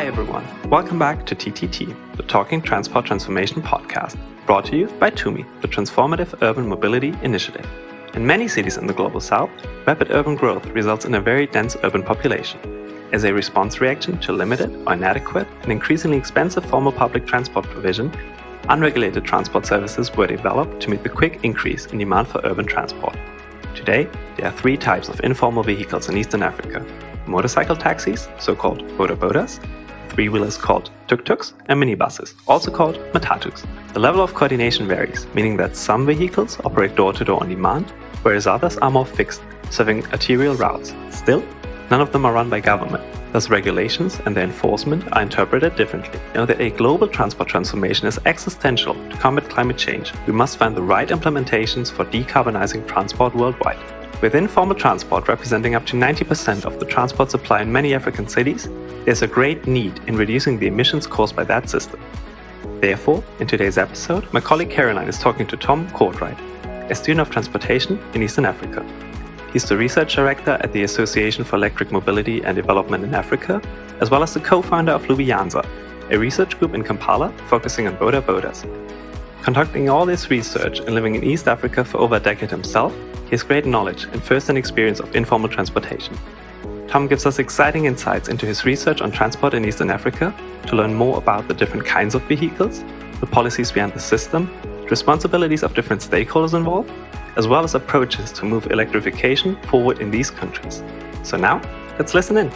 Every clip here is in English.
Hi everyone, welcome back to TTT, the Talking Transport Transformation podcast, brought to you by TUMI, the Transformative Urban Mobility Initiative. In many cities in the Global South, rapid urban growth results in a very dense urban population. As a response reaction to limited or inadequate and increasingly expensive formal public transport provision, unregulated transport services were developed to meet the quick increase in demand for urban transport. Today, there are three types of informal vehicles in Eastern Africa: motorcycle taxis, so-called boda-bodas, three-wheelers called tuk-tuks, and minibuses, also called matatus. The level of coordination varies, meaning that some vehicles operate door-to-door on demand, whereas others are more fixed, serving arterial routes. Still, none of them are run by government. Thus, regulations and their enforcement are interpreted differently. Now that a global transport transformation is existential to combat climate change, we must find the right implementations for decarbonizing transport worldwide. With informal transport representing up to 90% of the transport supply in many African cities, there's a great need in reducing the emissions caused by that system. Therefore, in today's episode, my colleague Caroline is talking to Tom Courtright, a student of transportation in Eastern Africa. He's the research director at the Association for Electric Mobility and Development in Africa, as well as the co-founder of Lubianza, a research group in Kampala focusing on boda-bodas. Conducting all this research and living in East Africa for over a decade himself, he has great knowledge and first-hand experience of informal transportation. Tom gives us exciting insights into his research on transport in Eastern Africa to learn more about the different kinds of vehicles, the policies behind the system, the responsibilities of different stakeholders involved, as well as approaches to move electrification forward in these countries. So now, let's listen in.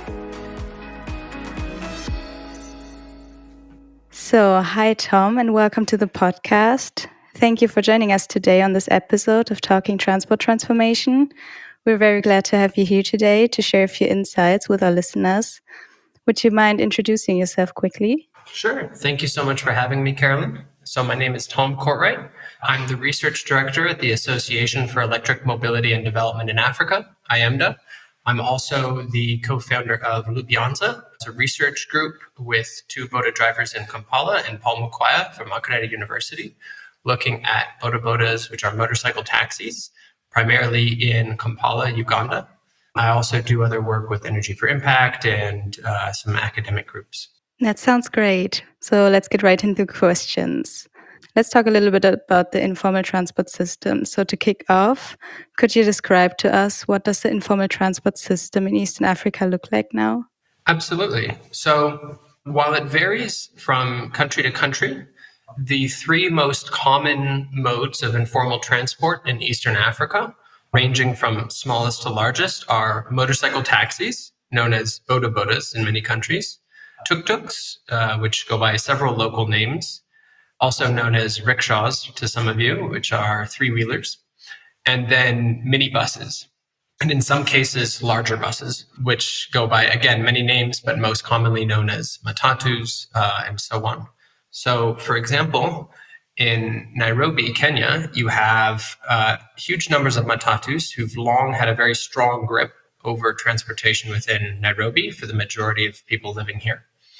So, hi Tom, and welcome to the podcast. Thank you for joining us today on this episode of Talking Transport Transformation. We're very glad to have you here today to share a few insights with our listeners. Would you mind introducing yourself quickly? Sure. Thank you so much for having me, Carolyn. So my name is Tom Courtright. I'm the research director at the Association for Electric Mobility and Development in Africa, IEMDA. I'm also the co-founder of Lubianza. It's a research group with two boda drivers in Kampala and Paul Mukwaya from Makerere University, looking at boda-bodas, which are motorcycle taxis, primarily in Kampala, Uganda. I also do other work with Energy for Impact and some academic groups. That sounds great. So let's get right into questions. Let's talk a little bit about the informal transport system. So to kick off, could you describe to us what does the informal transport system in Eastern Africa look like now? Absolutely. So while it varies from country to country, the three most common modes of informal transport in Eastern Africa, ranging from smallest to largest, are motorcycle taxis, known as boda-bodas in many countries, tuk-tuks, which go by several local names, also known as rickshaws to some of you, which are three-wheelers, and then minibuses, and in some cases, larger buses, which go by, again, many names, but most commonly known as matatus, and so on. So, for example, in Nairobi, Kenya, you have huge numbers of matatus who've long had a very strong grip over transportation within Nairobi for the majority of people living here.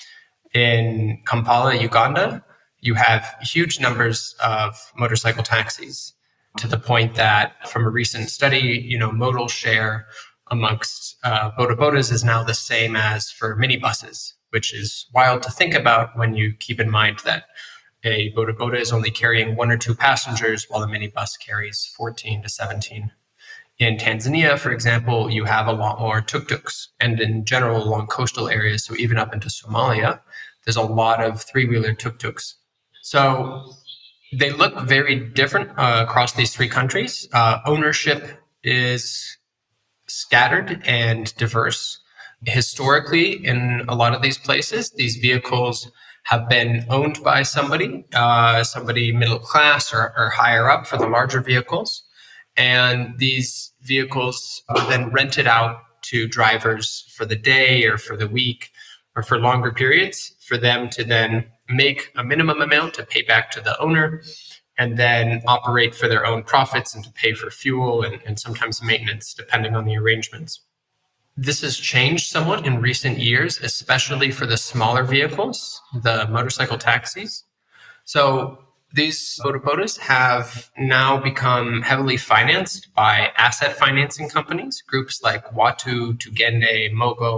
In Kampala, Uganda, you have huge numbers of motorcycle taxis, to the point that from a recent study, modal share amongst boda-bodas is now the same as for minibuses, which is wild to think about when you keep in mind that a boda-boda is only carrying one or two passengers while a minibus carries 14 to 17. In Tanzania, for example, you have a lot more tuk-tuks, and in general along coastal areas, so even up into Somalia, there's a lot of three-wheeler tuk-tuks. So they look very different across these three countries. Ownership is scattered and diverse. Historically, in a lot of these places, these vehicles have been owned by somebody middle class or higher up for the larger vehicles. And these vehicles are then rented out to drivers for the day or for the week or for longer periods for them to then make a minimum amount to pay back to the owner and then operate for their own profits and to pay for fuel and sometimes maintenance, depending on the arrangements. This has changed somewhat in recent years, especially for the smaller vehicles, the motorcycle taxis. So these boda-bodas have now become heavily financed by asset financing companies, groups like Watu, Tugende, Mogo,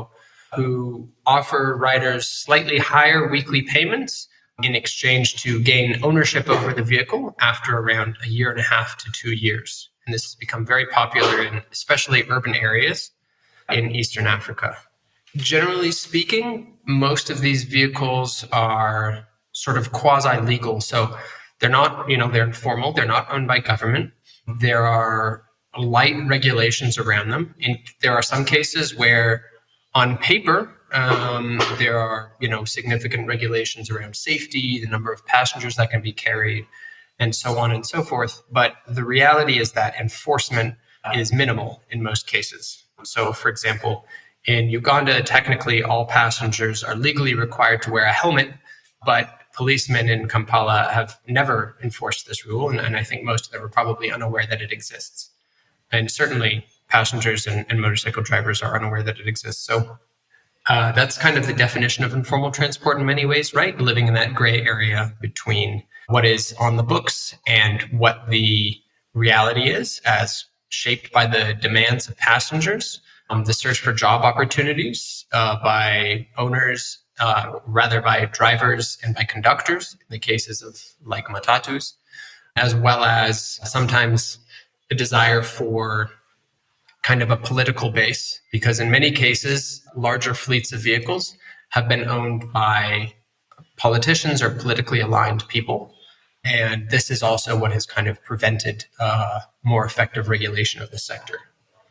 who offer riders slightly higher weekly payments in exchange to gain ownership over the vehicle after around 1.5 to 2 years. And this has become very popular in especially urban areas in Eastern Africa. Generally speaking, most of these vehicles are sort of quasi-legal. So they're not, they're informal. They're not owned by government. There are light regulations around them. And there are some cases where on paper, there are, significant regulations around safety, the number of passengers that can be carried, and so on and so forth. But the reality is that enforcement is minimal in most cases. So, for example, in Uganda, technically all passengers are legally required to wear a helmet, but policemen in Kampala have never enforced this rule, and I think most of them are probably unaware that it exists. And certainly passengers and motorcycle drivers are unaware that it exists. So that's kind of the definition of informal transport in many ways, right? Living in that gray area between what is on the books and what the reality is as shaped by the demands of passengers, the search for job opportunities by owners, rather by drivers and by conductors, in the cases of like matatus, as well as sometimes a desire for kind of a political base, because in many cases, larger fleets of vehicles have been owned by politicians or politically aligned people. And this is also what has kind of prevented more effective regulation of the sector.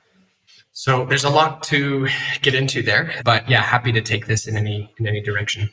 So there's a lot to get into there, but yeah, happy to take this in any direction.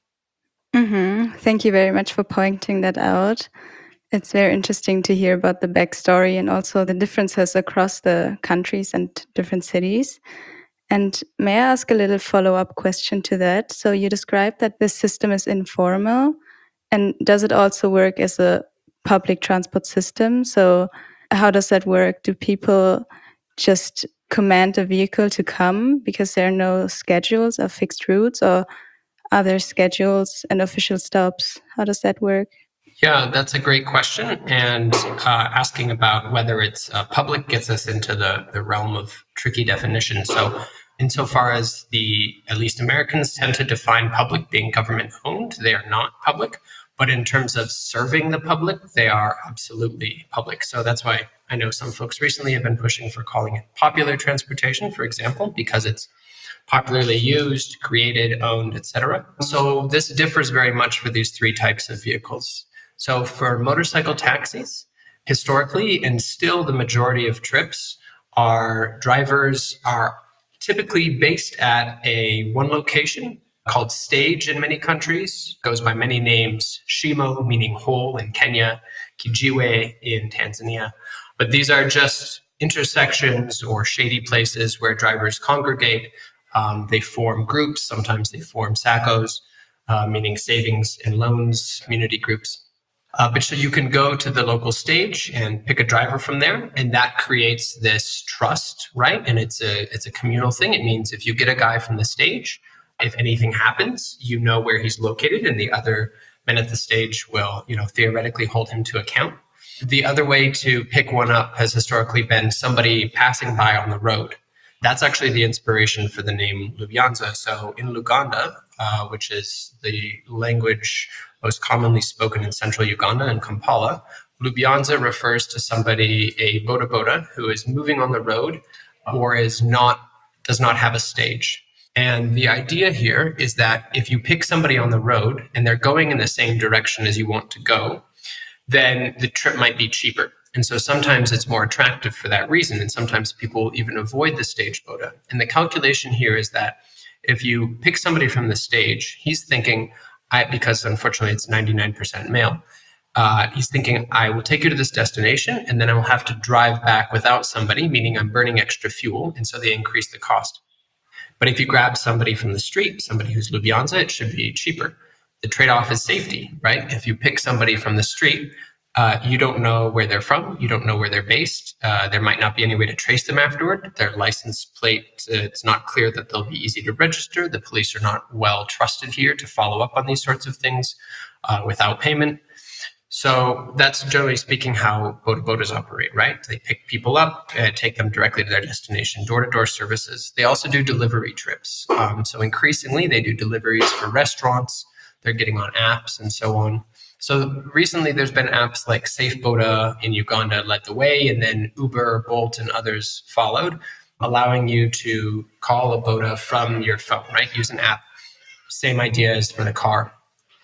Mm-hmm. Thank you very much for pointing that out. It's very interesting to hear about the backstory and also the differences across the countries and different cities. And may I ask a little follow-up question to that? So you described that this system is informal, and does it also work as a public transport system? So how does that work? Do people just command a vehicle to come because there are no schedules or fixed routes, or are there schedules and official stops? How does that work? Yeah, that's a great question. And asking about whether it's public gets us into the realm of tricky definition. So insofar as at least Americans tend to define public being government owned, they are not public. But in terms of serving the public, they are absolutely public. So that's why I know some folks recently have been pushing for calling it popular transportation, for example, because it's popularly used, created, owned, etc. So this differs very much for these three types of vehicles. So for motorcycle taxis, historically, and still the majority of trips, our drivers are typically based at one location called stage in many countries, goes by many names, Shimo, meaning hole in Kenya, Kijiwe in Tanzania. But these are just intersections or shady places where drivers congregate. They form groups, sometimes they form SACCOs, meaning savings and loans community groups. But so you can go to the local stage and pick a driver from there, and that creates this trust, right? And it's a communal thing. It means if you get a guy from the stage, if anything happens, you know where he's located, and the other men at the stage will, theoretically hold him to account. The other way to pick one up has historically been somebody passing by on the road. That's actually the inspiration for the name Lubyanza. So in Luganda, which is the language most commonly spoken in central Uganda and Kampala, Lubyanza refers to somebody, a boda who is moving on the road or does not have a stage. And the idea here is that if you pick somebody on the road and they're going in the same direction as you want to go, then the trip might be cheaper. And so sometimes it's more attractive for that reason. And sometimes people even avoid the stage boda. And the calculation here is that if you pick somebody from the stage, he's thinking, because unfortunately it's 99% male, he's thinking, I will take you to this destination and then I will have to drive back without somebody, meaning I'm burning extra fuel. And so they increase the cost. But if you grab somebody from the street, somebody who's Lubyanza, it should be cheaper. The trade-off is safety, right? If you pick somebody from the street, you don't know where they're from. You don't know where they're based. There might not be any way to trace them afterward. Their license plate, it's not clear that they'll be easy to register. The police are not well trusted here to follow up on these sorts of things without payment. So that's generally speaking how bodabodas operate, right? They pick people up and take them directly to their destination, door-to-door services. They also do delivery trips. So increasingly, they do deliveries for restaurants. They're getting on apps and so on. So recently, there's been apps like SafeBoda in Uganda led the way, and then Uber, Bolt, and others followed, allowing you to call a boda from your phone, right? Use an app. Same idea as for the car.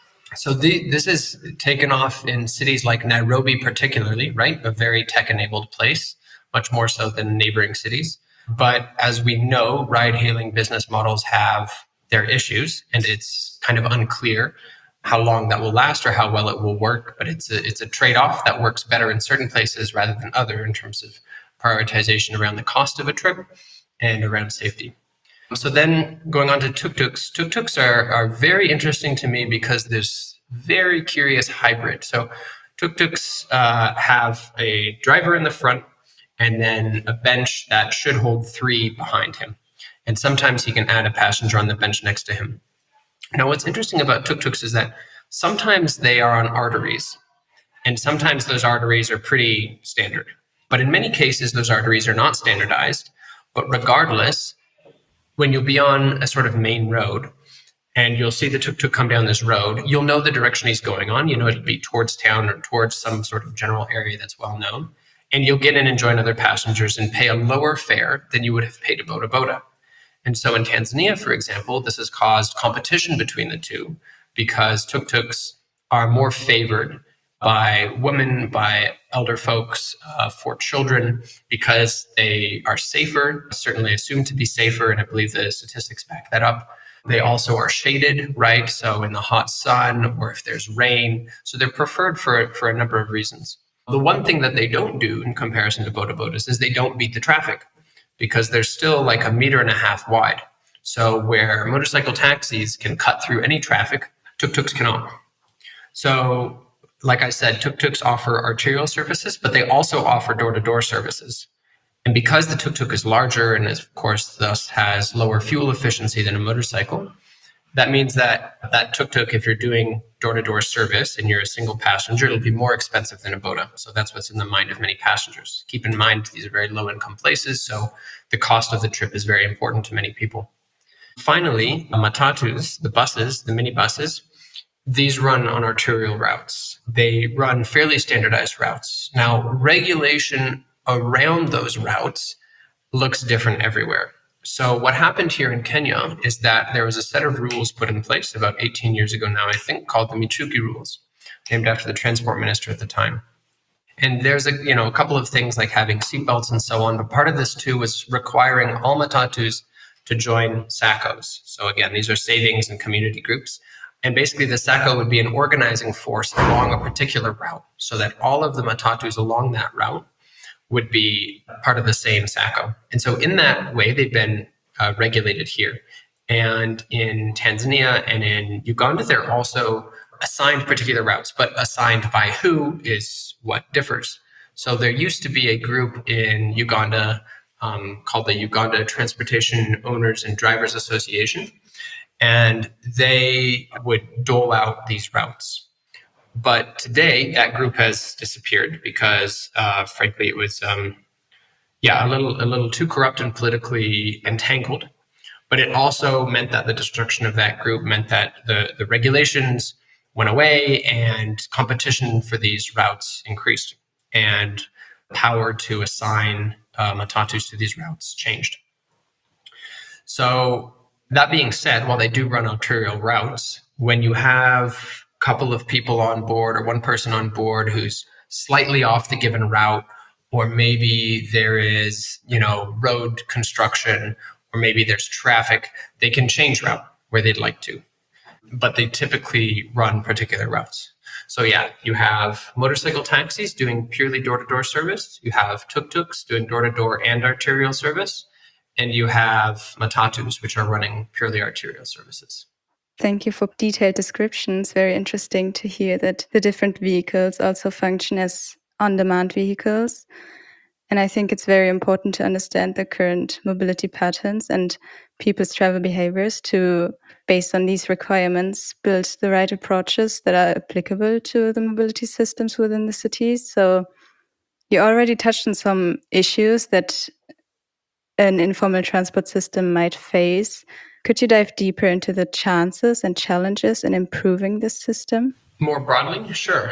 So this is taken off in cities like Nairobi, particularly, right? A very tech-enabled place, much more so than neighboring cities. But as we know, ride-hailing business models have their issues, and it's kind of unclear how long that will last or how well it will work. But it's a trade-off that works better in certain places rather than other in terms of prioritization around the cost of a trip and around safety. So then going on to tuk-tuks. Tuk-tuks are very interesting to me because there's very curious hybrid. So tuk-tuks have a driver in the front and then a bench that should hold 3 behind him. And sometimes he can add a passenger on the bench next to him. Now, what's interesting about tuk-tuks is that sometimes they are on arteries, and sometimes those arteries are pretty standard. But in many cases, those arteries are not standardized. But regardless, when you'll be on a sort of main road and you'll see the tuk-tuk come down this road, you'll know the direction he's going on. You know it'll be towards town or towards some sort of general area that's well known. And you'll get in and join other passengers and pay a lower fare than you would have paid a boda. And so in Tanzania, for example, this has caused competition between the two because tuk-tuks are more favored by women, by elder folks, for children, because they are safer, certainly assumed to be safer, and I believe the statistics back that up. They also are shaded, right? So in the hot sun or if there's rain. So they're preferred for a number of reasons. The one thing that they don't do in comparison to bodabodas is they don't beat the traffic because they're still like 1.5 meters wide. So where motorcycle taxis can cut through any traffic, tuk-tuks cannot. So like I said, tuk-tuks offer arterial services, but they also offer door-to-door services. And because the tuk-tuk is larger and of course thus has lower fuel efficiency than a motorcycle, that means that tuk-tuk, if you're doing door-to-door service and you're a single passenger, it'll be more expensive than a boda. So that's what's in the mind of many passengers. Keep in mind, these are very low-income places, so the cost of the trip is very important to many people. Finally, matatus, the buses, the minibuses, these run on arterial routes. They run fairly standardized routes. Now, regulation around those routes looks different everywhere. So what happened here in Kenya is that there was a set of rules put in place about 18 years ago now, I think, called the Michuki rules, named after the transport minister at the time. And there's a couple of things like having seatbelts and so on, but part of this too was requiring all matatus to join SACCOs. So again, these are savings and community groups. And basically the SACCO would be an organizing force along a particular route so that all of the matatus along that route would be part of the same SACCO. And so in that way, they've been regulated here. And in Tanzania and in Uganda, they're also assigned particular routes, but assigned by who is what differs. So there used to be a group in Uganda called the Uganda Transportation Owners and Drivers Association. And they would dole out these routes. But today, that group has disappeared because, frankly, it was, a little too corrupt and politically entangled. But it also meant that the destruction of that group meant that the regulations went away and competition for these routes increased. And power to assign matatus to these routes changed. So that being said, while they do run arterial routes, when you have a couple of people on board or one person on board who's slightly off the given route, or maybe there is, road construction, or maybe there's traffic, they can change route where they'd like to. But they typically run particular routes. So yeah, you have motorcycle taxis doing purely door-to-door service. You have tuk-tuks doing door-to-door and arterial service. And you have matatus, which are running purely arterial services. Thank you for detailed descriptions. Very interesting to hear that the different vehicles also function as on-demand vehicles. And I think it's very important to understand the current mobility patterns and people's travel behaviors to, based on these requirements, build the right approaches that are applicable to the mobility systems within the cities. So you already touched on some issues that an informal transport system might face. Could you dive deeper into the chances and challenges in improving this system? More broadly, sure.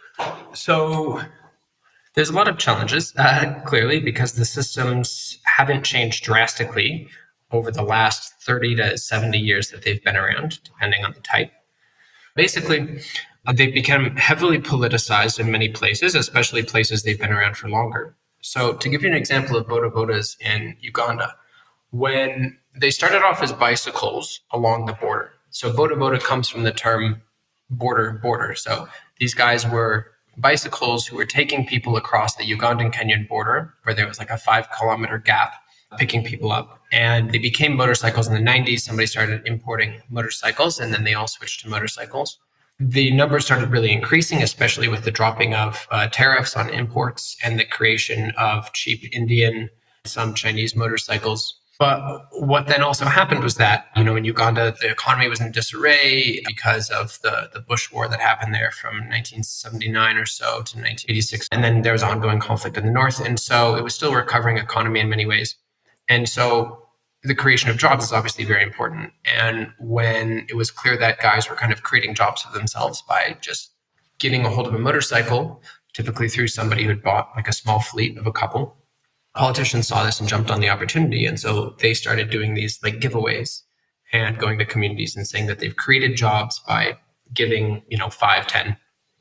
So there's a lot of challenges, clearly, because the systems haven't changed drastically over the last 30 to 70 years that they've been around, depending on the type. Basically, they've become heavily politicized in many places, especially places they've been around for longer. So to give you an example of boda bodas in Uganda, when they started off as bicycles along the border. So boda boda comes from the term border. So these guys were bicycles who were taking people across the Ugandan-Kenyan border, where there was like a 5-kilometer gap, picking people up. And they became motorcycles in the 90s. Somebody started importing motorcycles, and then they all switched to motorcycles. The numbers started really increasing, especially with the dropping of tariffs on imports and the creation of cheap Indian, some Chinese motorcycles. But what then also happened was that, in Uganda, the economy was in disarray because of the Bush War that happened there from 1979 or so to 1986. And then there was ongoing conflict in the north. And so it was still a recovering economy in many ways. And so the creation of jobs is obviously very important. And when it was clear that guys were kind of creating jobs for themselves by just getting a hold of a motorcycle, typically through somebody who had bought like a small fleet of a couple, politicians saw this and jumped on the opportunity. And so they started doing these like giveaways and going to communities and saying that they've created jobs by giving, 5, 10,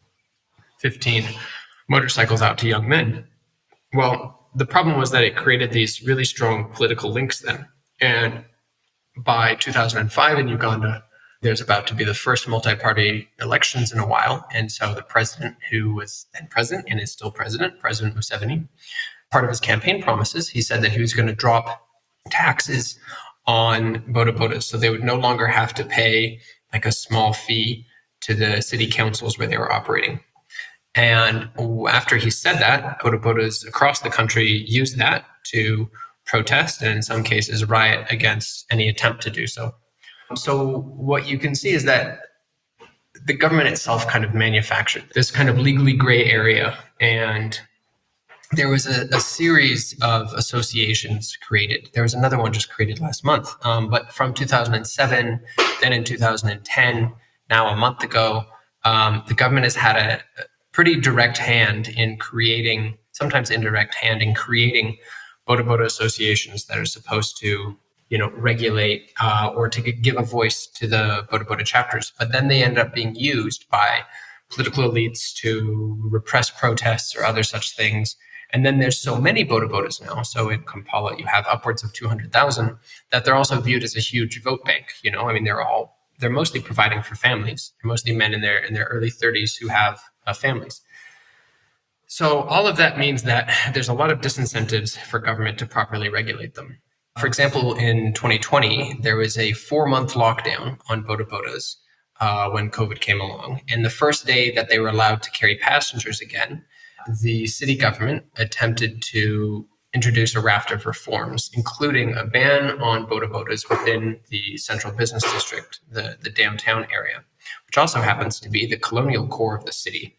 15 motorcycles out to young men. Well, the problem was that it created these really strong political links then. And by 2005 in Uganda, there's about to be the first multi-party elections in a while. And so the president, who was then president and is still President Museveni, part of his campaign promises, he said that he was going to drop taxes on boda bodas. So they would no longer have to pay like a small fee to the city councils where they were operating. And after he said that, boda bodas across the country used that to protest and in some cases riot against any attempt to do so. So what you can see is that the government itself kind of manufactured this kind of legally gray area. And there was a series of associations created. There was another one just created last month. But from 2007, then in 2010, now a month ago, the government has had a pretty direct hand in creating, sometimes indirect hand in creating boda boda associations that are supposed to, regulate or to give a voice to the boda boda chapters. But then they end up being used by political elites to repress protests or other such things. And then there's so many boda bodas now. So in Kampala, you have upwards of 200,000 that they're also viewed as a huge vote bank. They're mostly providing for families. They're mostly men in their early 30s who have families. So all of that means that there's a lot of disincentives for government to properly regulate them. For example, in 2020, there was a 4-month lockdown on boda bodas when COVID came along. And the first day that they were allowed to carry passengers again, the city government attempted to introduce a raft of reforms, including a ban on boda bodas within the central business district, the downtown area, which also happens to be the colonial core of the city.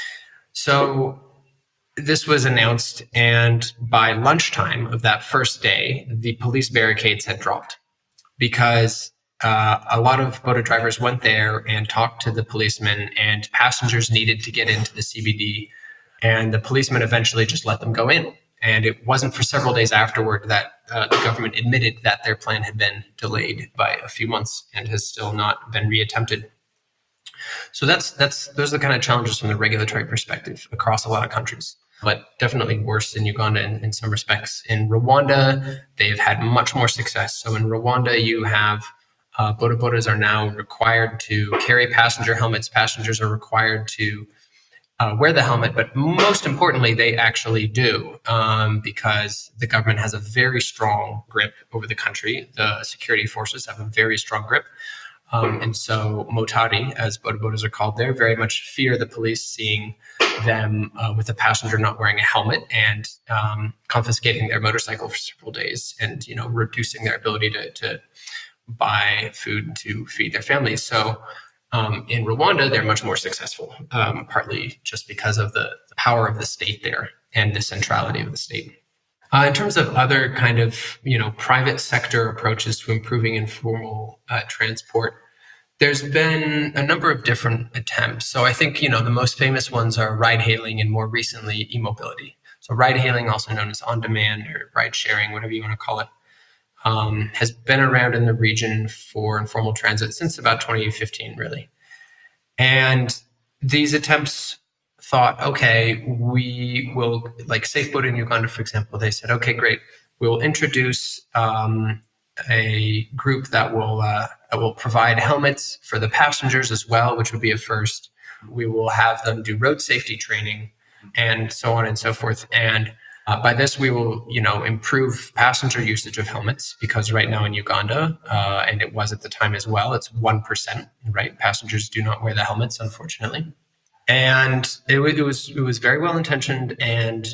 So this was announced, and by lunchtime of that first day, the police barricades had dropped because a lot of boda drivers went there and talked to the policemen, and passengers needed to get into the CBD, and the policemen eventually just let them go in. And it wasn't for several days afterward that the government admitted that their plan had been delayed by a few months and has still not been reattempted. So those are the kind of challenges from the regulatory perspective across a lot of countries, but definitely worse in Uganda in some respects. In Rwanda, they've had much more success. So in Rwanda, you have boda bodas are now required to carry passenger helmets. Passengers are required to wear the helmet, but most importantly, they actually do because the government has a very strong grip over the country. The security forces have a very strong grip. And so Motari, as boda bodas are called there, very much fear the police seeing them with a passenger not wearing a helmet and confiscating their motorcycle for several days and, reducing their ability to buy food to feed their families. So in Rwanda, they're much more successful, partly just because of the power of the state there and the centrality of the state. In terms of other kind of, private sector approaches to improving informal transport, there's been a number of different attempts. So I think, the most famous ones are ride-hailing and more recently e-mobility. So ride-hailing, also known as on-demand or ride-sharing, whatever you want to call it, has been around in the region for informal transit since about 2015, really. And these attempts thought, okay, we will, like Safeboat in Uganda, for example, they said, okay, great, we will introduce a group that will provide helmets for the passengers as well, which would be a first. We will have them do road safety training and so on and so forth. And by this, we will, improve passenger usage of helmets, because right now in Uganda, and it was at the time as well, it's 1%, right? Passengers do not wear the helmets, unfortunately. And it was very well intentioned. And,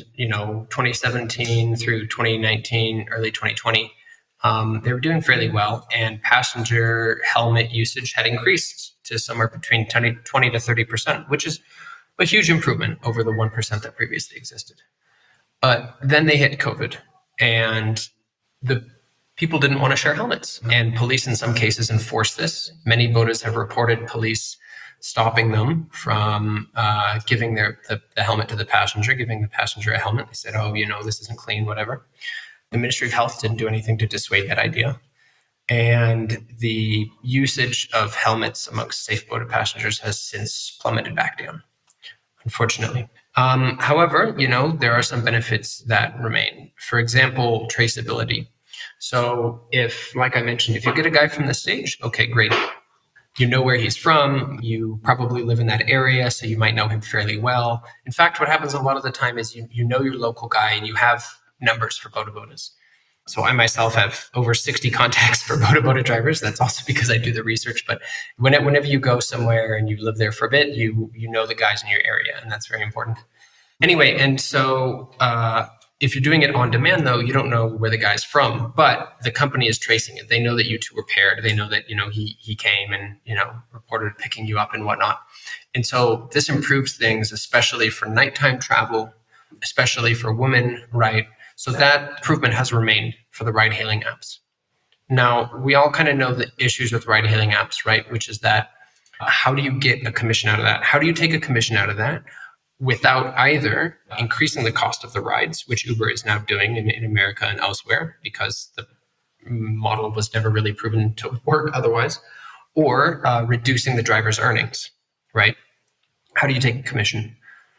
2017 through 2019, early 2020, they were doing fairly well. And passenger helmet usage had increased to somewhere between 20 to 30%, which is a huge improvement over the 1% that previously existed. But then they hit COVID, and the people didn't want to share helmets. And police in some cases enforced this. Many bodas have reported police stopping them from giving the helmet to the passenger, giving the passenger a helmet. They said, oh, this isn't clean, whatever. The Ministry of Health didn't do anything to dissuade that idea. And the usage of helmets amongst safe-boated passengers has since plummeted back down, unfortunately. However, there are some benefits that remain. For example, traceability. So like I mentioned, if you get a guy from the stage, okay, great. You know where he's from. You probably live in that area, so you might know him fairly well. In fact, what happens a lot of the time is you know your local guy and you have numbers for bodas. So I myself have over 60 contacts for boda drivers. That's also because I do the research. But whenever you go somewhere and you live there for a bit, you know the guys in your area, and that's very important. Anyway, and so if you're doing it on demand, though, you don't know where the guy's from, but the company is tracing it. They know that you two were paired. They know that he came and reported picking you up and whatnot. And so this improves things, especially for nighttime travel, especially for women, right? So that improvement has remained for the ride-hailing apps. Now, we all kind of know the issues with ride-hailing apps, right? Which is that how do you get a commission out of that? How do you take a commission out of that without either increasing the cost of the rides, which Uber is now doing in America and elsewhere, because the model was never really proven to work otherwise, or reducing the driver's earnings, right? How do you take a commission?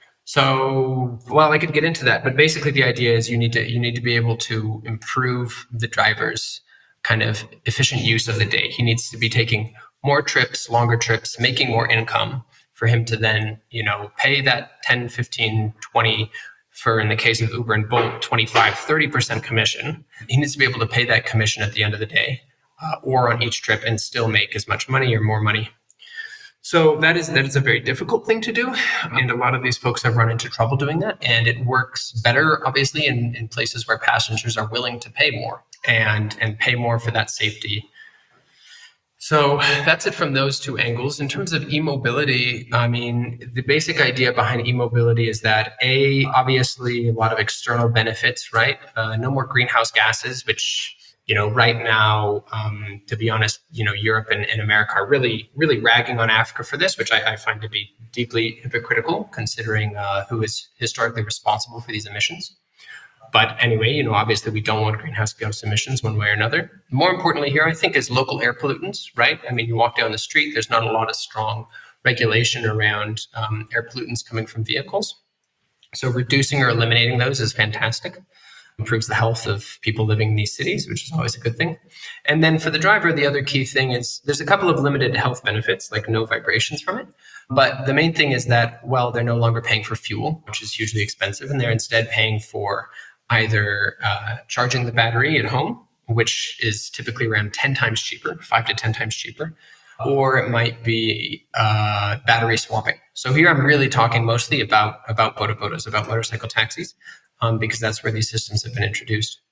So, well, I could get into that, but basically the idea is you need to be able to improve the driver's kind of efficient use of the day. He needs to be taking more trips, longer trips, making more income for him to then, pay that 10, 15, 20, for in the case of Uber and Bolt, 25, 30% commission. He needs to be able to pay that commission at the end of the day or on each trip and still make as much money or more money. So that is a very difficult thing to do. And a lot of these folks have run into trouble doing that. And it works better, obviously, in places where passengers are willing to pay more and pay more for that safety. So that's it from those two angles. In terms of e-mobility, I mean, the basic idea behind e-mobility is that obviously a lot of external benefits, right? No more greenhouse gases, which right now, to be honest, Europe and America are really, really ragging on Africa for this, which I find to be deeply hypocritical, considering who is historically responsible for these emissions. But anyway, obviously we don't want greenhouse gas emissions one way or another. More importantly here, I think, is local air pollutants, right? I mean, you walk down the street, there's not a lot of strong regulation around air pollutants coming from vehicles. So reducing or eliminating those is fantastic. Improves the health of people living in these cities, which is always a good thing. And then for the driver, the other key thing is there's a couple of limited health benefits, like no vibrations from it. But the main thing is that, well, they're no longer paying for fuel, which is hugely expensive, and they're instead paying for either charging the battery at home, which is typically around 10 times cheaper, 5 to 10 times cheaper, or it might be battery swapping. So here I'm really talking mostly about bodabodas, about motorcycle taxis, because that's where these systems have been introduced.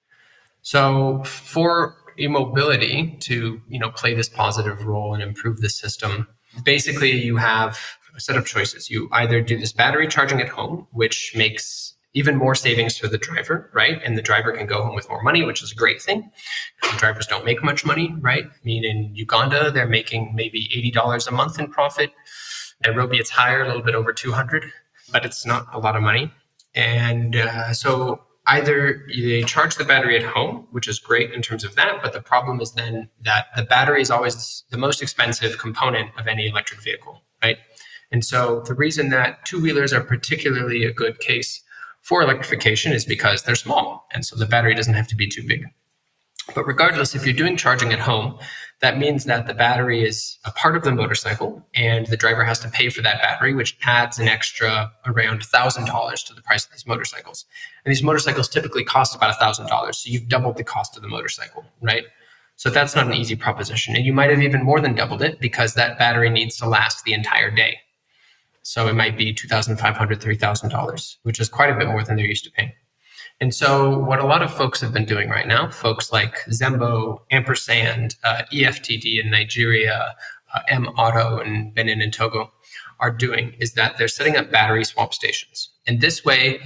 So for e-mobility to play this positive role and improve the system, basically you have a set of choices. You either do this battery charging at home, which makes even more savings for the driver, right? And the driver can go home with more money, which is a great thing. The drivers don't make much money, right? I mean, in Uganda, they're making maybe $80 a month in profit. Nairobi, it's higher, a little bit over 200, but it's not a lot of money. And so either they charge the battery at home, which is great in terms of that, but the problem is then that the battery is always the most expensive component of any electric vehicle, right? And so the reason that two-wheelers are particularly a good case for electrification is because they're small, and so the battery doesn't have to be too big. But regardless, if you're doing charging at home, that means that the battery is a part of the motorcycle, and the driver has to pay for that battery, which adds an extra around $1,000 to the price of these motorcycles. And these motorcycles typically cost about $1,000, so you've doubled the cost of the motorcycle, right? So that's not an easy proposition. And you might have even more than doubled it because that battery needs to last the entire day. So it might be $2,500, $3,000, which is quite a bit more than they're used to paying. And so what a lot of folks have been doing right now, folks like Zembo, Ampersand, EFTD in Nigeria, M-Auto in Benin and Togo are doing is that they're setting up battery swap stations. And this way,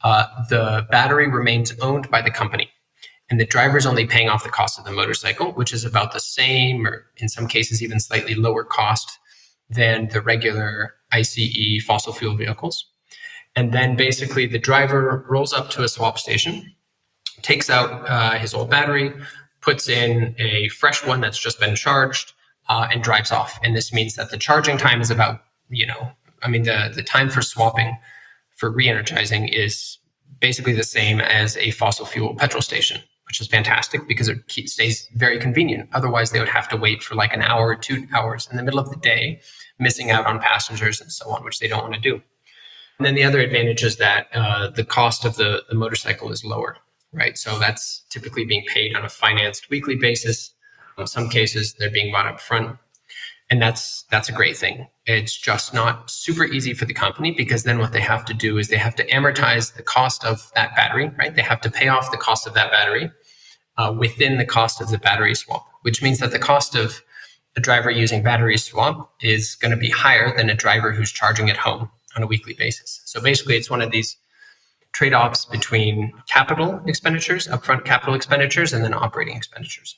the battery remains owned by the company. And the driver's only paying off the cost of the motorcycle, which is about the same, or in some cases, even slightly lower cost than the regular ICE fossil fuel vehicles. And then basically the driver rolls up to a swap station, takes out his old battery, puts in a fresh one that's just been charged, and drives off. And this means that the charging time is about, the time for swapping, for re-energizing is basically the same as a fossil fuel petrol station, which is fantastic because it stays very convenient. Otherwise, they would have to wait for like an hour or 2 hours in the middle of the day, missing out on passengers and so on, which they don't want to do. And then the other advantage is that the cost of the motorcycle is lower, right? So that's typically being paid on a financed weekly basis. In some cases, they're being bought up front. And that's a great thing. It's just not super easy for the company because then what they have to do is they have to amortize the cost of that battery, right? They have to pay off the cost of that battery within the cost of the battery swap, which means that the cost of a driver using battery swap is going to be higher than a driver who's charging at home on a weekly basis. So basically, it's one of these trade-offs between capital expenditures, upfront capital expenditures, and then operating expenditures.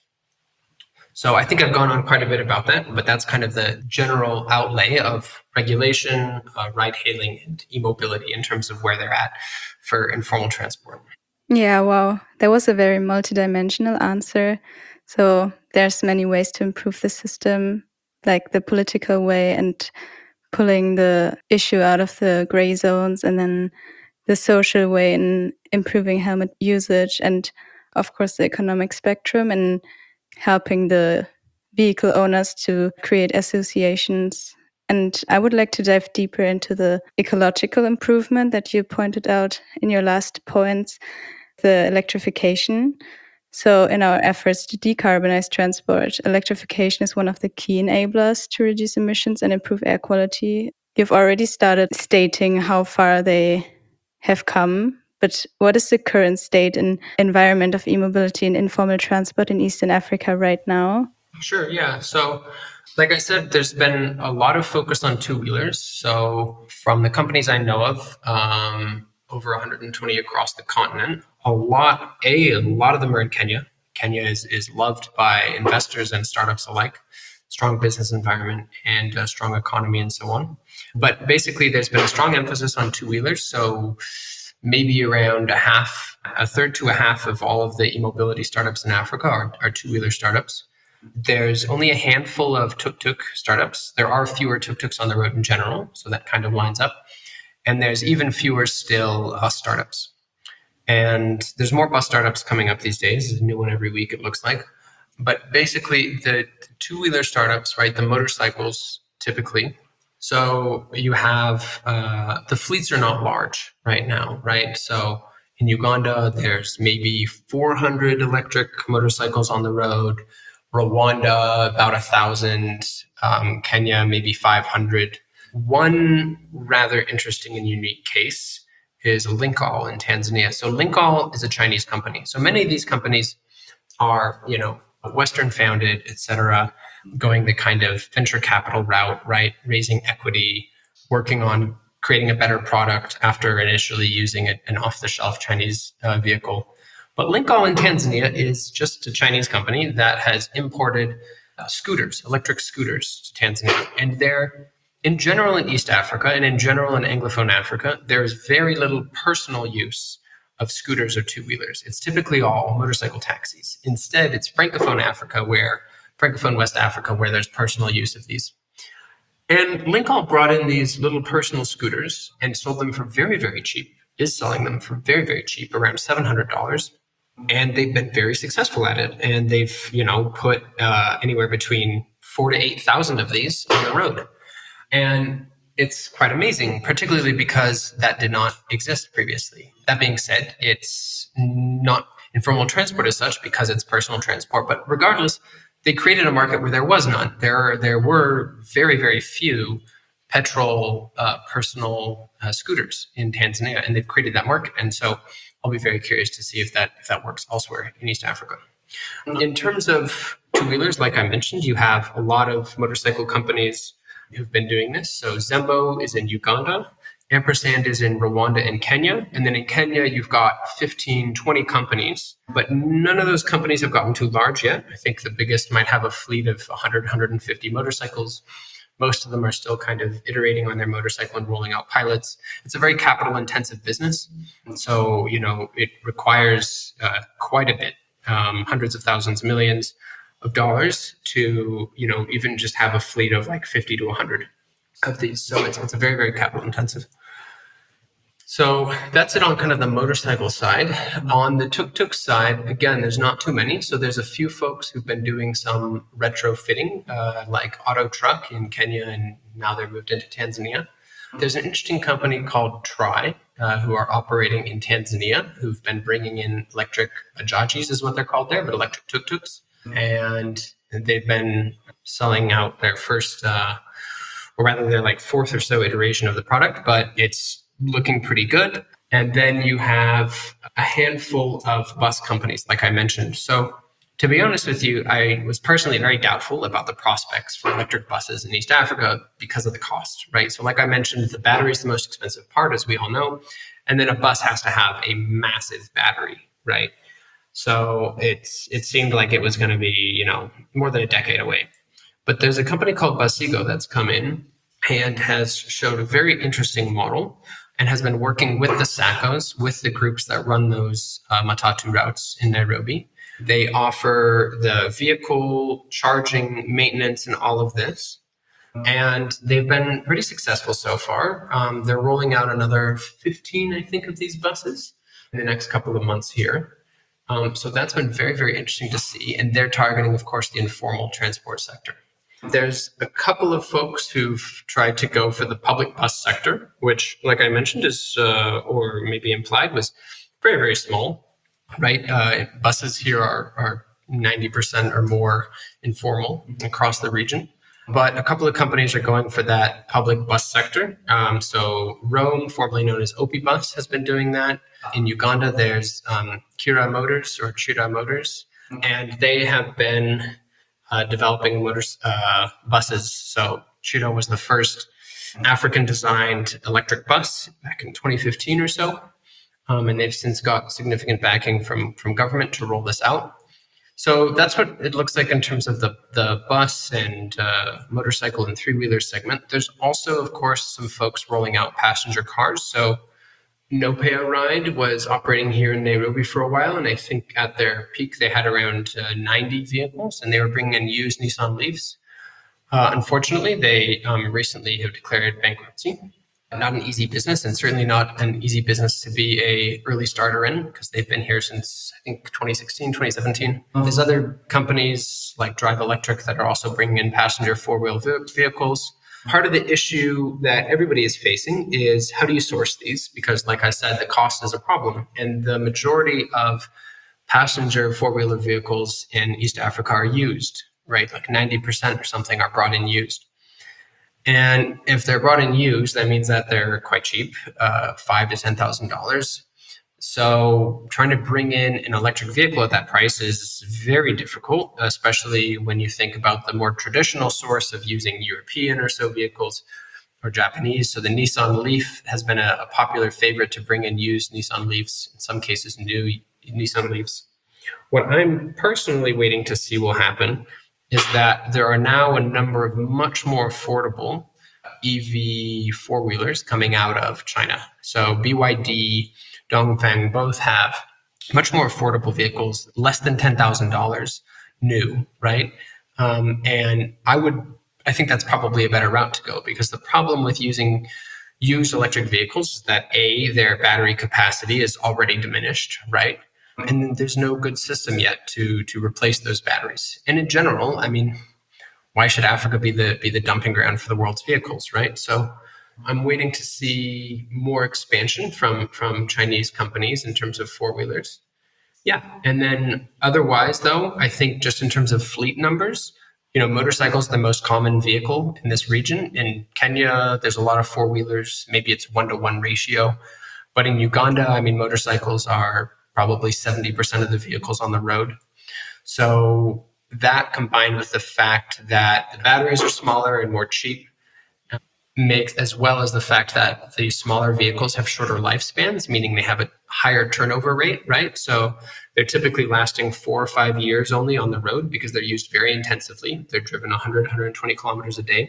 So I think I've gone on quite a bit about that, but that's kind of the general outlay of regulation, ride-hailing, and e-mobility in terms of where they're at for informal transport. Yeah, wow. That was a very multidimensional answer. So there's many ways to improve the system, like the political way and pulling the issue out of the gray zones, and then the social way in improving helmet usage, and of course the economic spectrum and helping the vehicle owners to create associations. And I would like to dive deeper into the ecological improvement that you pointed out in your last points, the electrification. So in our efforts to decarbonize transport, electrification is one of the key enablers to reduce emissions and improve air quality. You've already started stating how far they have come, but what is the current state and environment of e-mobility and informal transport in Eastern Africa right now? Sure, yeah. So like I said, there's been a lot of focus on two-wheelers. So from the companies I know of, over 120 across the continent, a lot of them are in Kenya. Kenya is loved by investors and startups alike, strong business environment and a strong economy and so on. But basically, there's been a strong emphasis on two-wheelers. So maybe around a third to a half of all of the e-mobility startups in Africa are two-wheeler startups. There's only a handful of tuk-tuk startups. There are fewer tuk-tuks on the road in general, so that kind of lines up. And there's even fewer still bus startups. And there's more bus startups coming up these days. There's a new one every week, it looks like. But basically, the two-wheeler startups, right, the motorcycles typically. So you have, the fleets are not large right now, right? So in Uganda, there's maybe 400 electric motorcycles on the road. Rwanda, about 1,000, Kenya, maybe 500. One rather interesting and unique case is Linkall in Tanzania. So Linkall is a Chinese company. So many of these companies are, Western founded, et cetera, going the kind of venture capital route, right? Raising equity, working on creating a better product after initially using an off-the-shelf Chinese vehicle. But Linkall in Tanzania is just a Chinese company that has imported electric scooters to Tanzania. And they're, in general in East Africa and in general in Anglophone Africa, there is very little personal use of scooters or two-wheelers. It's typically all motorcycle taxis. Instead, it's Francophone West Africa, where there's personal use of these. And Linkall brought in these little personal scooters and sold them for very, very cheap, is selling them for very, very cheap, around $700. And they've been very successful at it. And they've, put anywhere between 4,000 to 8,000 of these on the road. And it's quite amazing, particularly because that did not exist previously. That being said, it's not informal transport as such because it's personal transport. But regardless, they created a market where there was none. There were very, very few petrol personal scooters in Tanzania, and they've created that market. And so I'll be very curious to see if that works elsewhere in East Africa. In terms of two-wheelers, like I mentioned, you have a lot of motorcycle companies who've been doing this. So Zembo is in Uganda, Ampersand is in Rwanda and Kenya. And then in Kenya, you've got 15, 20 companies, but none of those companies have gotten too large yet. I think the biggest might have a fleet of 100, 150 motorcycles. Most of them are still kind of iterating on their motorcycle and rolling out pilots. It's a very capital intensive business. And so, it requires quite a bit, hundreds of thousands, millions of dollars to, even just have a fleet of like 50 to 100 of these. So it's a very, very capital intensive. So that's it on kind of the motorcycle side. On the tuk-tuk side, again, there's not too many. So there's a few folks who've been doing some retrofitting, like Auto Truck in Kenya, and now they're moved into Tanzania. There's an interesting company called Tri, who are operating in Tanzania, who've been bringing in electric bajajis is what they're called there, but electric tuk-tuks. And they've been selling out their first, or rather their like fourth or so iteration of the product, but it's looking pretty good. And then you have a handful of bus companies, like I mentioned. So to be honest with you, I was personally very doubtful about the prospects for electric buses in East Africa because of the cost, right? So like I mentioned, the battery is the most expensive part, as we all know. And then a bus has to have a massive battery, right? So it seemed like it was going to be, more than a decade away. But there's a company called Basigo that's come in and has showed a very interesting model and has been working with the SACCOs, with the groups that run those Matatu routes in Nairobi. They offer the vehicle charging, maintenance, and all of this. And they've been pretty successful so far. They're rolling out another 15, I think, of these buses in the next couple of months here. So that's been very, very interesting to see. And they're targeting, of course, the informal transport sector. There's a couple of folks who've tried to go for the public bus sector, which, like I mentioned, is, or maybe implied, was very, very small, right? Buses here are 90% or more informal across the region. But a couple of companies are going for that public bus sector. So Rome, formerly known as Opibus, has been doing that. In Uganda, there's Chira Motors, and they have been developing buses. So Chira was the first African-designed electric bus back in 2015 or so, and they've since got significant backing from government to roll this out. So that's what it looks like in terms of the bus and motorcycle and three-wheeler segment. There's also, of course, some folks rolling out passenger cars. So No Pay a Ride was operating here in Nairobi for a while, and I think at their peak they had around 90 vehicles, and they were bringing in used Nissan Leafs. Unfortunately, they recently have declared bankruptcy. Not an easy business, and certainly not an easy business to be a early starter in, because they've been here since, I think, 2016, 2017. There's other companies like Drive Electric that are also bringing in passenger four-wheel vehicles. Part of the issue that everybody is facing is how do you source these? Because like I said, the cost is a problem. And the majority of passenger four-wheeler vehicles in East Africa are used, right? Like 90% or something are brought in used. And if they're brought in used, that means that they're quite cheap, $5,000 to $10,000. So trying to bring in an electric vehicle at that price is very difficult, especially when you think about the more traditional source of using European or so vehicles or Japanese. So the Nissan Leaf has been a popular favorite to bring in used Nissan Leafs, in some cases new Nissan Leafs. What I'm personally waiting to see will happen is that there are now a number of much more affordable EV four-wheelers coming out of China. So BYD, Dongfeng both have much more affordable vehicles, less than $10,000 new, right? And I think that's probably a better route to go, because the problem with using used electric vehicles is that their battery capacity is already diminished, right? And there's no good system yet to replace those batteries. And in general, I mean, why should Africa be the dumping ground for the world's vehicles, right? So I'm waiting to see more expansion from Chinese companies in terms of four-wheelers. Yeah. And then otherwise, though, I think just in terms of fleet numbers, motorcycles are the most common vehicle in this region. In Kenya, there's a lot of four-wheelers. Maybe it's 1-to-1 ratio. But in Uganda, I mean, motorcycles are probably 70% of the vehicles on the road. So that, combined with the fact that the batteries are smaller and more cheap, as well as the fact that the smaller vehicles have shorter lifespans, meaning they have a higher turnover rate, right? So they're typically lasting 4 or 5 years only on the road because they're used very intensively. They're driven 100, 120 kilometers a day.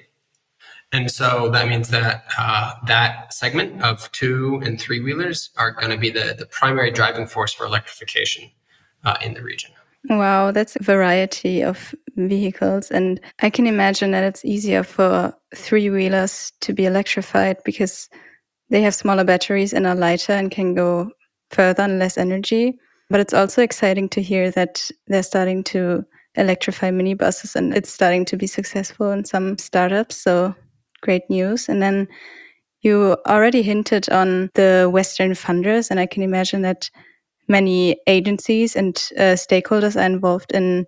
And so that means that that segment of 2- and 3-wheelers are going to be the primary driving force for electrification in the region. Wow, that's a variety of vehicles. And I can imagine that it's easier for 3-wheelers to be electrified because they have smaller batteries and are lighter and can go further and less energy. But it's also exciting to hear that they're starting to electrify minibuses, and it's starting to be successful in some startups. So great news. And then you already hinted on the Western funders, and I can imagine that many agencies and stakeholders are involved in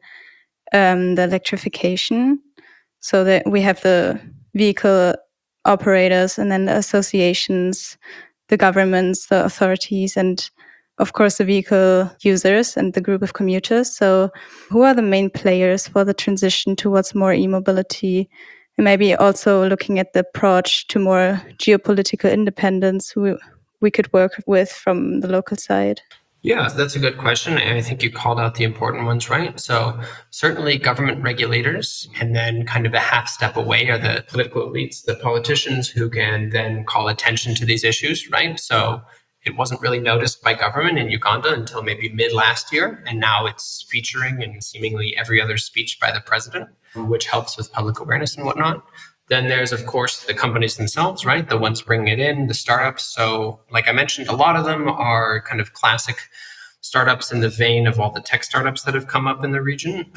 the electrification. So that we have the vehicle operators and then the associations, the governments, the authorities, and of course the vehicle users and the group of commuters. So who are the main players for the transition towards more e-mobility? And maybe also looking at the approach to more geopolitical independence who we could work with from the local side. Yeah, that's a good question. And I think you called out the important ones, right? So certainly government regulators, and then kind of a half step away are the political elites, the politicians who can then call attention to these issues, right? So it wasn't really noticed by government in Uganda until maybe mid last year. And now it's featuring in seemingly every other speech by the president, which helps with public awareness and whatnot. Then there's, of course, the companies themselves, right? The ones bringing it in, the startups. So like I mentioned, a lot of them are kind of classic startups in the vein of all the tech startups that have come up in the region.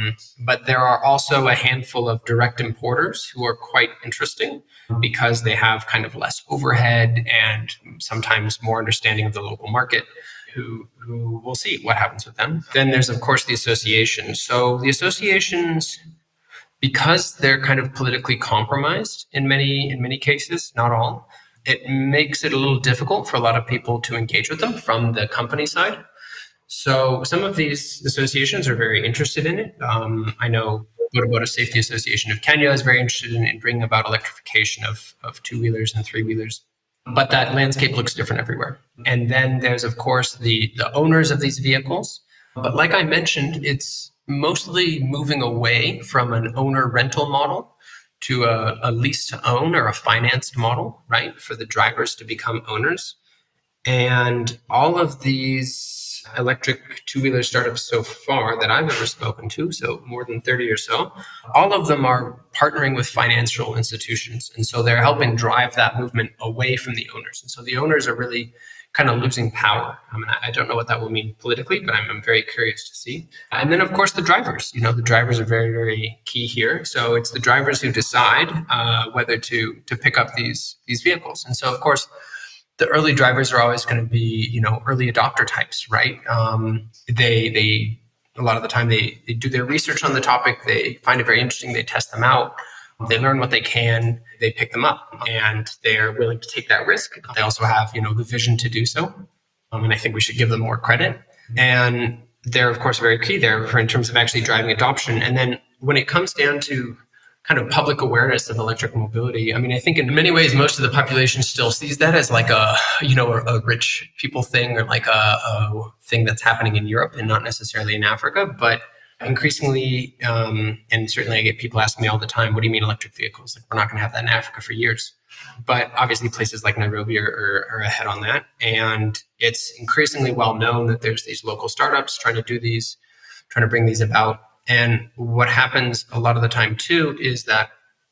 But there are also a handful of direct importers who are quite interesting because they have kind of less overhead and sometimes more understanding of the local market, who we'll see what happens with them. Then there's, of course, the associations. So the associations, because they're kind of politically compromised in many cases, not all, it makes it a little difficult for a lot of people to engage with them from the company side. So some of these associations are very interested in it. I know Bodaboda Safety Association of Kenya is very interested in bringing about electrification of 2-wheelers and 3-wheelers. But that landscape looks different everywhere. And then there's, of course, the owners of these vehicles. But like I mentioned, it's mostly moving away from an owner rental model to a lease to own or a financed model, right, for the drivers to become owners. And all of these electric 2-wheeler startups so far that I've ever spoken to, so more than 30 or so, all of them are partnering with financial institutions. And so they're helping drive that movement away from the owners. And so the owners are really kind of losing power. I mean, I don't know what that will mean politically, but I'm very curious to see. And then, of course, the drivers. The drivers are very, very key here. So it's the drivers who decide whether to pick up these vehicles. And so, of course, the early drivers are always going to be, early adopter types, right? They a lot of the time they do their research on the topic, they find it very interesting, they test them out, they learn what they can, they pick them up, and they're willing to take that risk. They also have, the vision to do so. And I think we should give them more credit. And they're, of course, very key there in terms of actually driving adoption. And then when it comes down to kind of public awareness of electric mobility, I mean, I think in many ways, most of the population still sees that as like a rich people thing, or like a thing that's happening in Europe and not necessarily in Africa. But increasingly, and certainly I get people asking me all the time, what do you mean electric vehicles? Like, we're not going to have that in Africa for years. But obviously places like Nairobi are ahead on that. And it's increasingly well known that there's these local startups trying to bring these about. And what happens a lot of the time too is that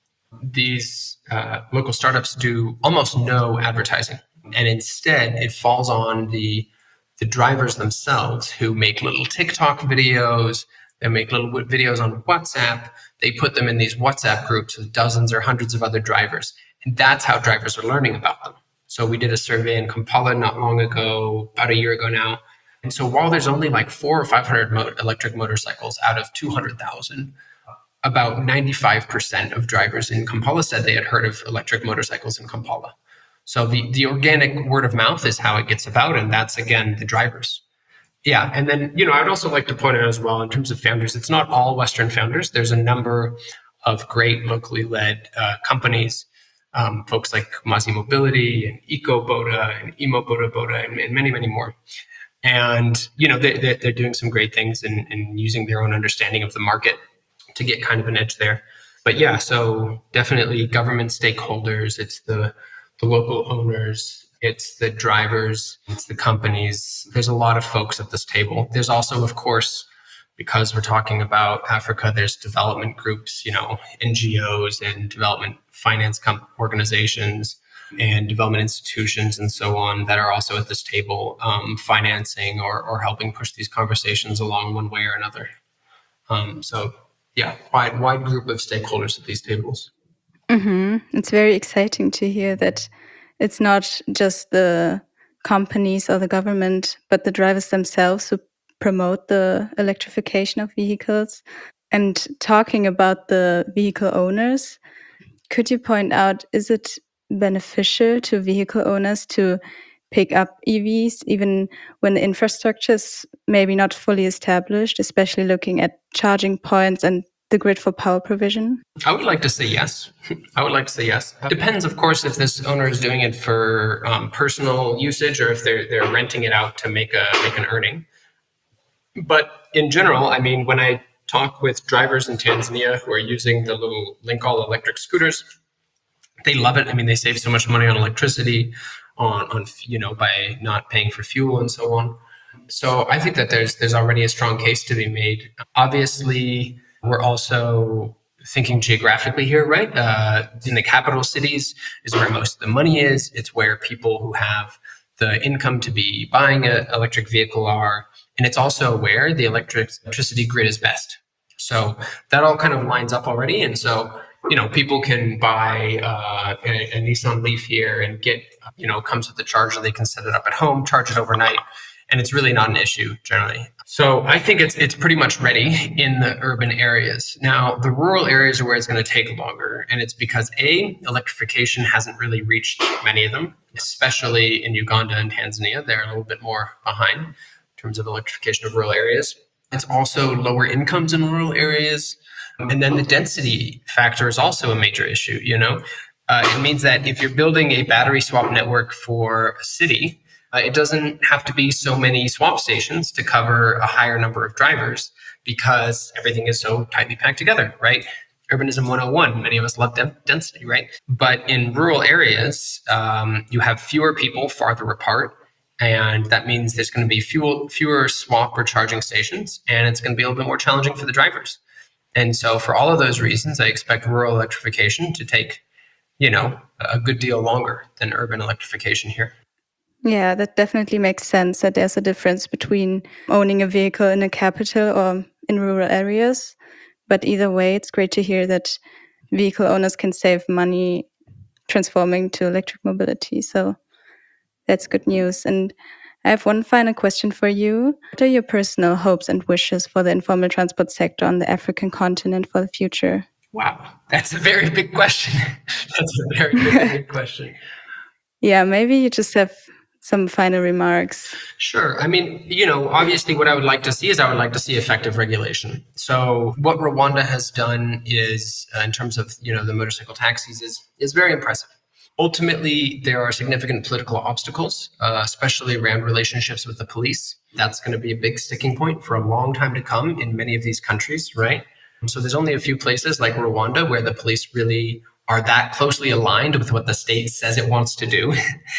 these local startups do almost no advertising. And instead it falls on the drivers themselves, who make little TikTok videos. They make little videos on WhatsApp. They put them in these WhatsApp groups with dozens or hundreds of other drivers. And that's how drivers are learning about them. So we did a survey in Kampala not long ago, about a year ago now. And so while there's only like 400 or 500 electric motorcycles out of 200,000, about 95% of drivers in Kampala said they had heard of electric motorcycles in Kampala. So the organic word of mouth is how it gets about. And that's, again, the drivers. Yeah. And then, I'd also like to point out as well, in terms of founders, it's not all Western founders. There's a number of great locally led companies, folks like Mazi Mobility and EcoBoda and Imo Boda Boda and many, many more. And, they're doing some great things and using their own understanding of the market to get kind of an edge there. But yeah, so definitely government stakeholders, it's the local owners, it's the drivers, it's the companies. There's a lot of folks at this table. There's also, of course, because we're talking about Africa, there's development groups, NGOs and development finance organizations and development institutions and so on that are also at this table, financing or helping push these conversations along one way or another. So yeah, wide group of stakeholders at these tables. Mm-hmm. It's very exciting to hear that it's not just the companies or the government, but the drivers themselves who promote the electrification of vehicles. And talking about the vehicle owners, could you point out, is it beneficial to vehicle owners to pick up EVs even when the infrastructure is maybe not fully established, especially looking at charging points and the grid for power provision? I would like to say yes. Depends, of course, if this owner is doing it for personal usage or if they're renting it out to make an earning. But in general, I mean, when I talk with drivers in Tanzania who are using the little Link All electric scooters, they love it. I mean, they save so much money on electricity, on by not paying for fuel and so on. So I think that there's already a strong case to be made. Obviously, we're also thinking geographically here, right? In the capital cities is where most of the money is. It's where people who have the income to be buying an electric vehicle are. And it's also where the electricity grid is best. So that all kind of lines up already. And so, people can buy a Nissan Leaf here and get, comes with the charger. They can set it up at home, charge it overnight. And it's really not an issue generally. So I think it's pretty much ready in the urban areas. Now, the rural areas are where it's going to take longer. And it's because electrification hasn't really reached many of them, especially in Uganda and Tanzania. They're a little bit more behind in terms of electrification of rural areas. It's also lower incomes in rural areas. And then the density factor is also a major issue. It means that if you're building a battery swap network for a city, it doesn't have to be so many swap stations to cover a higher number of drivers because everything is so tightly packed together, right? Urbanism 101, many of us love density, right? But in rural areas, you have fewer people farther apart. And that means there's going to be fewer swap or charging stations, and it's going to be a little bit more challenging for the drivers. And so for all of those reasons, I expect rural electrification to take, a good deal longer than urban electrification here. Yeah, that definitely makes sense that there's a difference between owning a vehicle in a capital or in rural areas. But either way, it's great to hear that vehicle owners can save money transforming to electric mobility. So That's good news. And I have one final question for you. What are your personal hopes and wishes for the informal transport sector on the African continent for the future? Wow, that's a very big question. That's a very big question. Yeah, maybe you just have some final remarks. Sure. I mean, obviously what I would like to see is I would like to see effective regulation. So what Rwanda has done is, in terms of, the motorcycle taxis is very impressive. Ultimately, there are significant political obstacles, especially around relationships with the police. That's going to be a big sticking point for a long time to come in many of these countries, right? So there's only a few places like Rwanda where the police really are that closely aligned with what the state says it wants to do,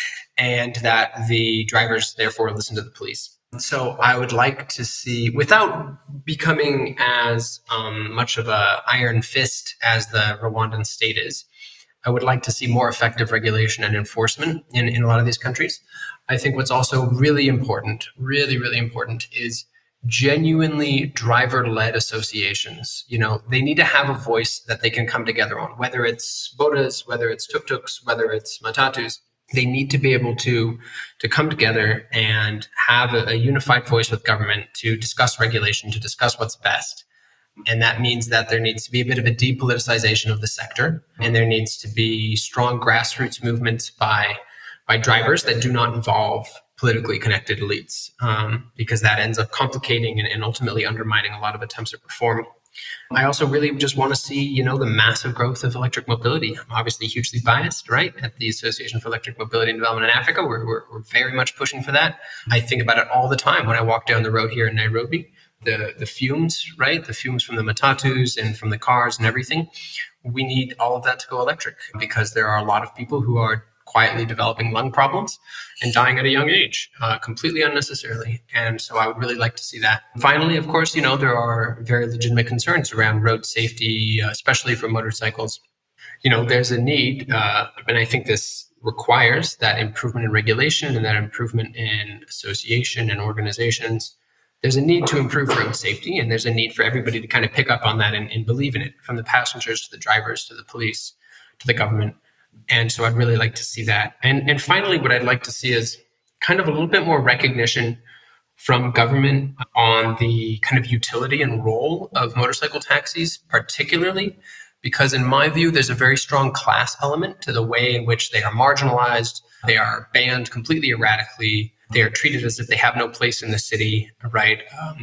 and that the drivers therefore listen to the police. So I would like to see, without becoming as much of an iron fist as the Rwandan state is, I would like to see more effective regulation and enforcement in a lot of these countries. I think what's also really important, really, really important, is genuinely driver-led associations. They need to have a voice that they can come together on, whether it's bodas, whether it's tuk-tuks, whether it's matatus. They need to be able to come together and have a unified voice with government to discuss regulation, to discuss what's best. And that means that there needs to be a bit of a depoliticization of the sector, and there needs to be strong grassroots movements by drivers that do not involve politically connected elites, because that ends up complicating and ultimately undermining a lot of attempts at reform. I also really just want to see, the massive growth of electric mobility. I'm obviously hugely biased, right? At the Association for Electric Mobility and Development in Africa, we're very much pushing for that. I think about it all the time when I walk down the road here in Nairobi. The fumes, right? The fumes from the matatus and from the cars and everything. We need all of that to go electric, because there are a lot of people who are quietly developing lung problems and dying at a young age, completely unnecessarily. And so I would really like to see that. Finally, of course, there are very legitimate concerns around road safety, especially for motorcycles. There's a need, and I think this requires that improvement in regulation and that improvement in association and organizations. There's a need to improve road safety, and there's a need for everybody to kind of pick up on that and believe in it, from the passengers to the drivers to the police to the government. And so I'd really like to see that. And finally, what I'd like to see is kind of a little bit more recognition from government on the kind of utility and role of motorcycle taxis, particularly because in my view, there's a very strong class element to the way in which they are marginalized. They are banned completely erratically. They are treated as if they have no place in the city, right?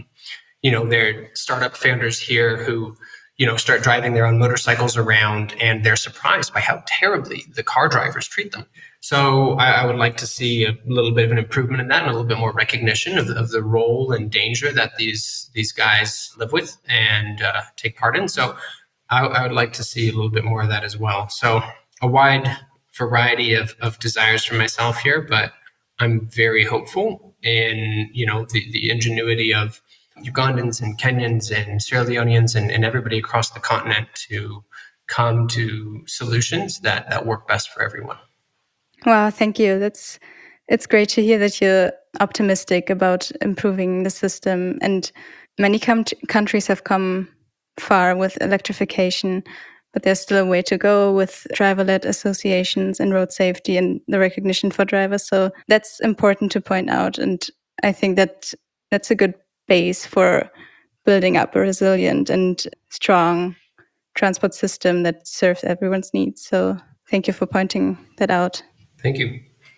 They're startup founders here who start driving their own motorcycles around, and they're surprised by how terribly the car drivers treat them. So I would like to see a little bit of an improvement in that, and a little bit more recognition of the role and danger that these guys live with and take part in. So I would like to see a little bit more of that as well. So a wide variety of desires for myself here, but I'm very hopeful in the ingenuity of Ugandans and Kenyans and Sierra Leoneans and everybody across the continent to come to solutions that work best for everyone. Wow, thank you. It's great to hear that you're optimistic about improving the system. And many countries have come far with electrification, but there's still a way to go with driver-led associations and road safety and the recognition for drivers. So that's important to point out. And I think that's a good base for building up a resilient and strong transport system that serves everyone's needs. So thank you for pointing that out. Thank you.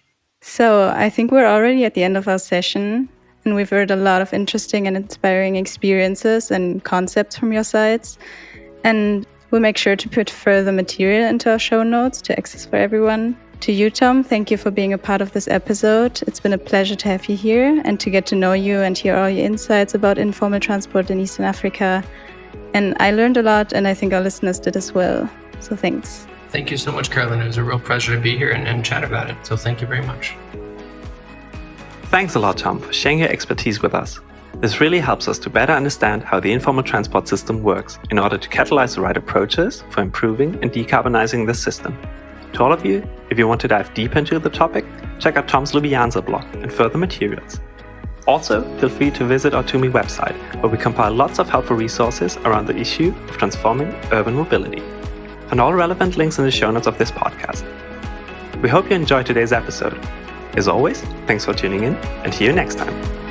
So I think we're already at the end of our session, and we've heard a lot of interesting and inspiring experiences and concepts from your sides. And we'll make sure to put further material into our show notes to access for everyone. To you, Tom, thank you for being a part of this episode. It's been a pleasure to have you here and to get to know you and hear all your insights about informal transport in Eastern Africa. And I learned a lot, and I think our listeners did as well. So thanks. Thank you so much, Carolyn. It was a real pleasure to be here and chat about it. So thank you very much. Thanks a lot, Tom, for sharing your expertise with us. This really helps us to better understand how the informal transport system works in order to catalyze the right approaches for improving and decarbonizing this system. To all of you, if you want to dive deeper into the topic, check out Tom's Lubyanka blog and further materials. Also, feel free to visit our TUMI website, where we compile lots of helpful resources around the issue of transforming urban mobility. Find all relevant links in the show notes of this podcast. We hope you enjoyed today's episode. As always, thanks for tuning in and see you next time.